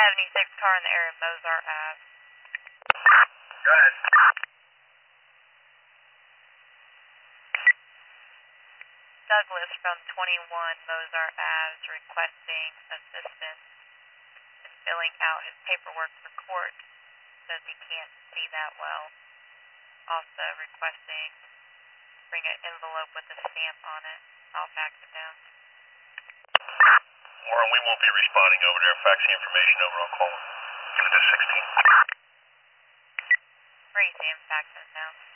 76 car in the area of Mozart Ave. Go ahead. Douglas from 21 Mozart Ave is requesting assistance in filling out his paperwork for court. Says he can't see that well. Also requesting bring an envelope with a stamp on it. I'll fax it down. Warren, we won't be responding over there. Fax the information over. I'll call him. Unit 16. Where you see him faxing it down?